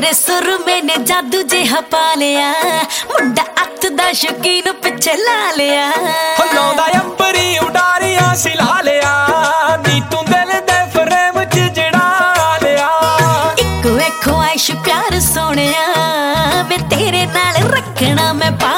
तेरे सुरमे ने जादू जिहा पा लिया, मुंडा अत दा शौकीन पिछे ला लिया। लौंदा अंबरी उडारियां सिला लिया, नी तू दिल दे फ्रेम च जड़ा लिया। इको ख्वाहिश प्यार सोनिया, मैं तेरे नाल रखना मैं